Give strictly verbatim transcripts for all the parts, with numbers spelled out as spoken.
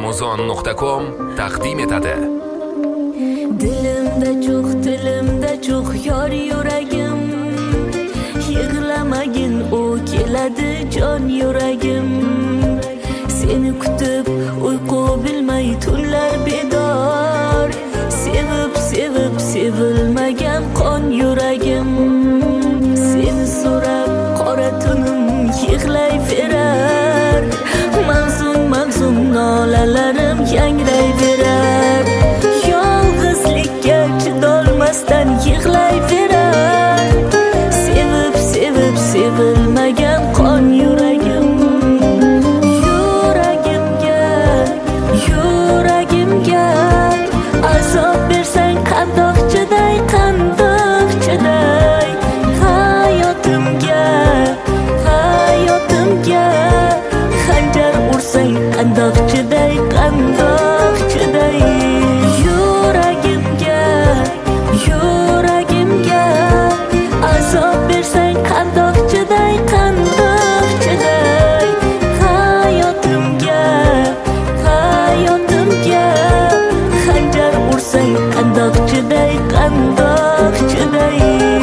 amazon nuqta com taqdim etadi. Dilimda cho'q, dilimda cho'q yor yuragim, yig'lamagin, u keladi jon yuragim. Seni kutib uyqu bilmay tunlar bedor, sevib sevib sevilmagan qon yuragim. Seni so'rab qora tunim yig'layverar, mahzun mahzun nolalarim yangrayverar. Yolg'izlikka chidolmasdan yig'layverar, sevib sevib sevilmagan qon yuragim. Yuragimga, yuragimga azob bersang qandoq chiday, qandoq chiday. Hayotimga, hayotimga xanjar ursang qandoq chiday, qandoq chiday. Yuragimga, yuragimga azob bersang qandoq chiday, qandoq chiday. Hayotimga, hayotimga xanjar ursang qandoq chiday, qandoq chiday.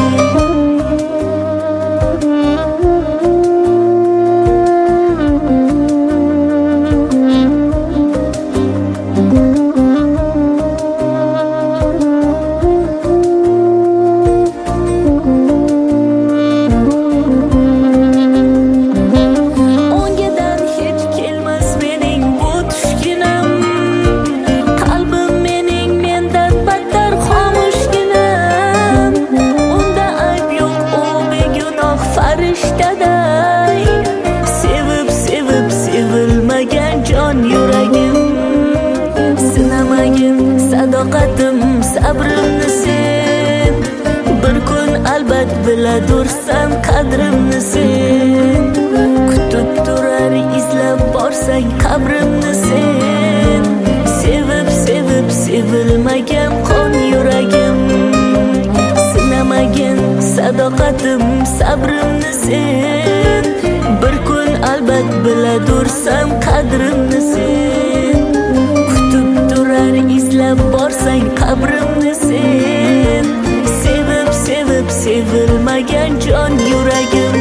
Sevib sevib sevilmagan jon yuragim. Sinamagin sadoqatim, sabrimni sen. Bir kun albat biladursan qadrimni sen. Kutib turar izlab borsang qabrimni sen. Sevib sevib sevilmagan qon yuragim. Sinamagin sadoqatim, sabrimni sen. Bir kun albat biladursan qadrimni sen. Kutib turar izlab borsang qabrimni sen. Sevib sevib sevilmagan jon yuragim.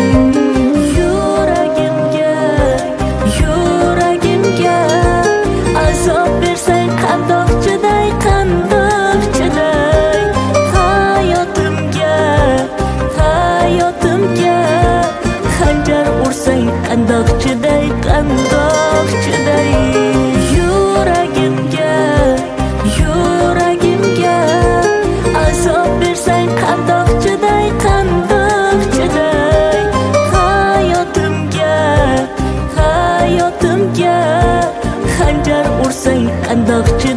Yuragimga, yuragimga azob bersang qandoq chiday, qandoq chiday. Hayotimga, hayotimga xanjar ursang qandoq chiday, qandoq chiday. Yuragimga, yuragimga azob bersang qandoq chiday, qandoq chiday. Hayotimga, hayotimga xanjar ursang qandoq chiday.